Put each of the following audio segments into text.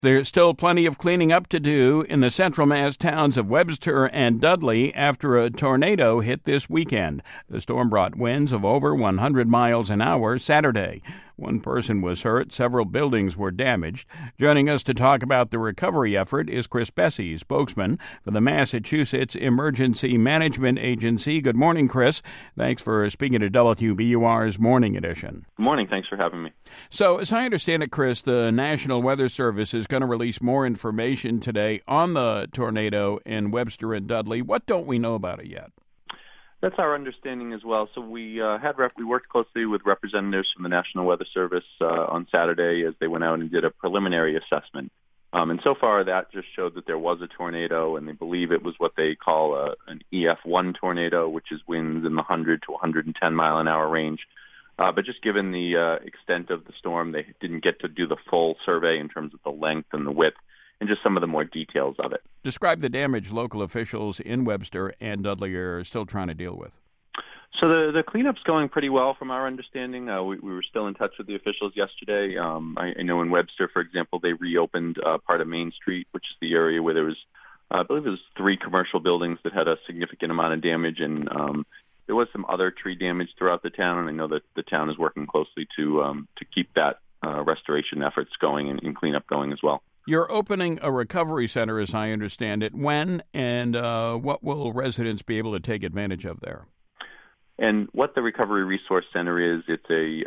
There's still plenty of cleaning up to do in the Central Mass towns of Webster and Dudley after a tornado hit this weekend. The storm brought winds of over 100 miles an hour Saturday. One person was hurt. Several buildings were damaged. Joining us to talk about the recovery effort is Chris Besse, spokesman for the Massachusetts Emergency Management Agency. Good morning, Chris. Thanks for speaking to WBUR's Morning Edition. Good morning. Thanks for having me. So, as I understand it, Chris, the National Weather Service is going to release more information today on the tornado in Webster and Dudley. What don't we know about it yet? That's our understanding as well. So we worked closely with representatives from the National Weather Service on Saturday as they went out and did a preliminary assessment. And so far, that just showed that there was a tornado, and they believe it was what they call an EF1 tornado, which is winds in the 100 to 110 mile an hour range. But just given the extent of the storm, they didn't get to do the full survey in terms of the length and the width and just some of the more details of it. Describe the damage local officials in Webster and Dudley are still trying to deal with. So the cleanup's going pretty well from our understanding. We were still in touch with the officials yesterday. I know in Webster, for example, they reopened part of Main Street, which is the area where there was, I believe it was 3 commercial buildings that had a significant amount of damage, and there was some other tree damage throughout the town, and I know that the town is working closely to keep that restoration efforts going and cleanup going as well. You're opening a recovery center, as I understand it. When and what will residents be able to take advantage of there? And what the Recovery Resource Center is, it's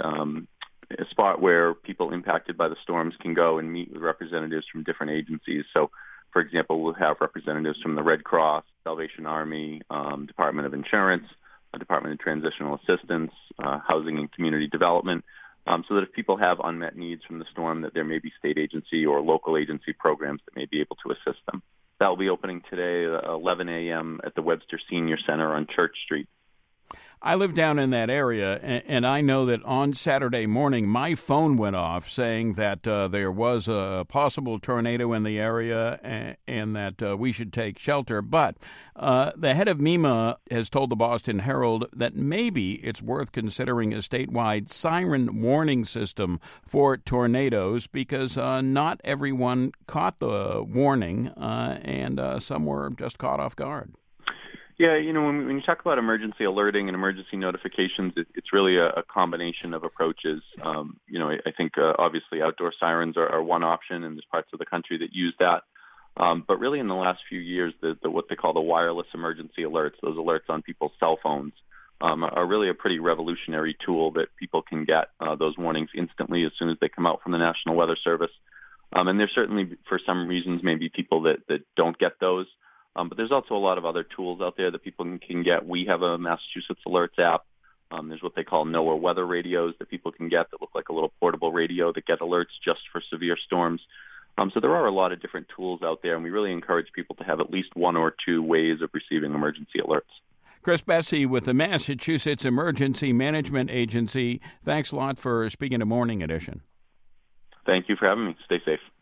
a spot where people impacted by the storms can go and meet with representatives from different agencies. So, for example, we'll have representatives from the Red Cross, Salvation Army, Department of Insurance, Department of Transitional Assistance, Housing and Community Development, so that if people have unmet needs from the storm, that there may be state agency or local agency programs that may be able to assist them. That will be opening today at 11 a.m. at the Webster Senior Center on Church Street. I live down in that area, and I know that on Saturday morning, my phone went off saying that there was a possible tornado in the area and that we should take shelter. But the head of MEMA has told the Boston Herald that maybe it's worth considering a statewide siren warning system for tornadoes because not everyone caught the warning and some were just caught off guard. Yeah, when you talk about emergency alerting and emergency notifications, it's really a combination of approaches. I think obviously outdoor sirens are one option, and there's parts of the country that use that. But really in the last few years, the what they call the wireless emergency alerts, those alerts on people's cell phones, are really a pretty revolutionary tool that people can get those warnings instantly as soon as they come out from the National Weather Service. And there's certainly, for some reasons, maybe people that don't get those. But there's also a lot of other tools out there that people can get. We have a Massachusetts Alerts app. There's what they call NOAA weather radios that people can get that look like a little portable radio that get alerts just for severe storms. So there are a lot of different tools out there, and we really encourage people to have at least one or two ways of receiving emergency alerts. Chris Besse with the Massachusetts Emergency Management Agency. Thanks a lot for speaking to Morning Edition. Thank you for having me. Stay safe.